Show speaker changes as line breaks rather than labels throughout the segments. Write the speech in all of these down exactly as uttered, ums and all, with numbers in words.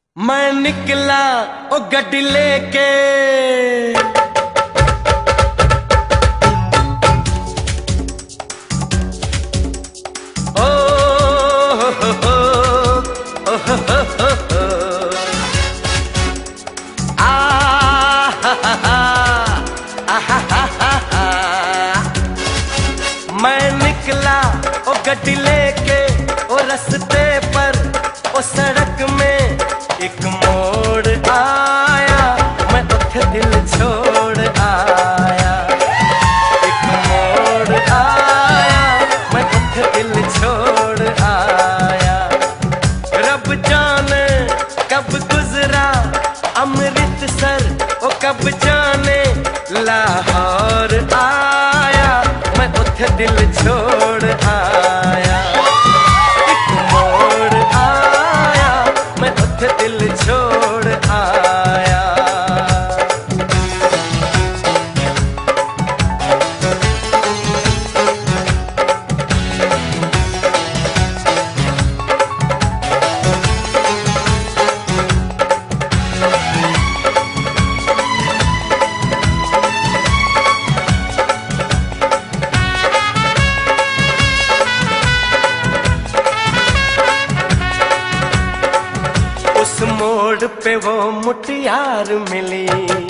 मैं निकला ओ गड्डी लेके, ओ हो हो हो, ओ हो हो हो हो, आ हा हा हा, आ हा हा हा हा। मैं निकला ओ गड्डी लेके, ओ रस्ते पर ओ सड़क में एक मोड़ आया, मैं उठे दिल छोड़ आया। एक मोड़ आया, मैं उठे दिल छोड़ आया। रब जाने कब गुजरा अमृतसर, ओ कब जाने लाहौर आया, मैं उठे दिल छोड़ आया। एक मोड़ आया, मैं उठे दिल छोड़ आया। उस मोड़ पे वो मुटियार मिली,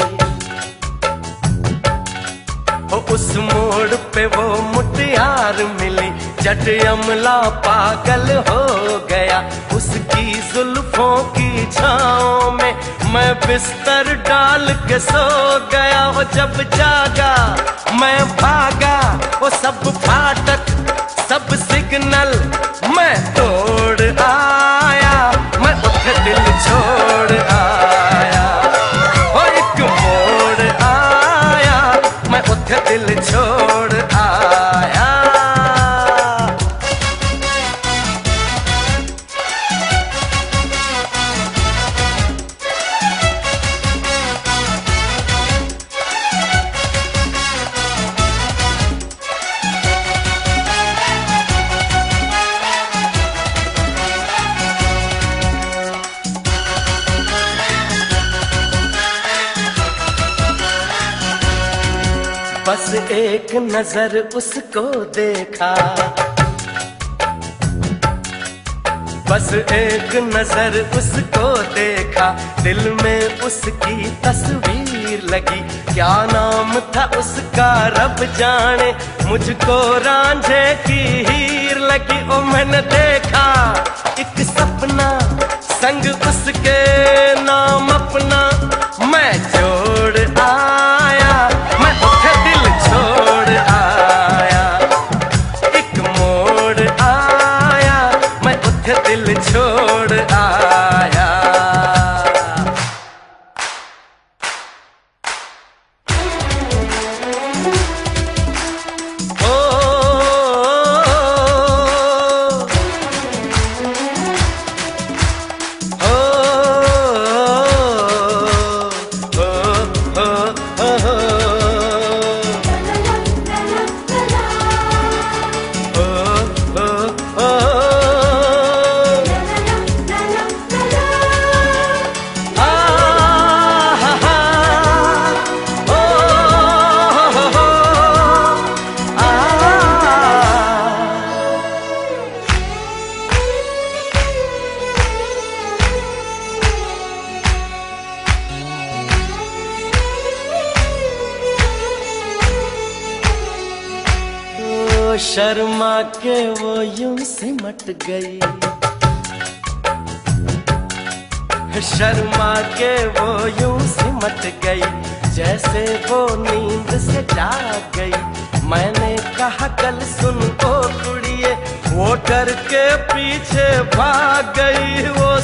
ओ उस मोड़ पे वो मुटियार मिली। जट अमला पागल हो गया उसकी जुल्फों की छाँव में, मैं बिस्तर डाल के सो गया। वो जब जागा मैं भागा, वो सब फाटक सब सिग्नल मैं तोड़ आया, मैं उठे दिल छोड़ आया। ओ एक मोड़ आया, मैं उठे दिल छोड़ आया। बस एक नजर उसको देखा, बस एक नजर उसको देखा, दिल में उसकी तस्वीर लगी। क्या नाम था उसका रब जाने, मुझको रांझे की हीर लगी। ओ मैंने देखा एक सपना संग उसके नाम अपना मैं जोड़ आया, मैं उठे दिल छोड़ आया। एक मोड़ आया, मैं उठे दिल छोड़ आया। शर्मा के वो यूं सिमट गई, शर्मा के वो यूं सिमट गई, जैसे वो नींद से जाग गई। मैंने कहा कल सुन ओ कुड़िए, वो डर के पीछे भाग गई। वो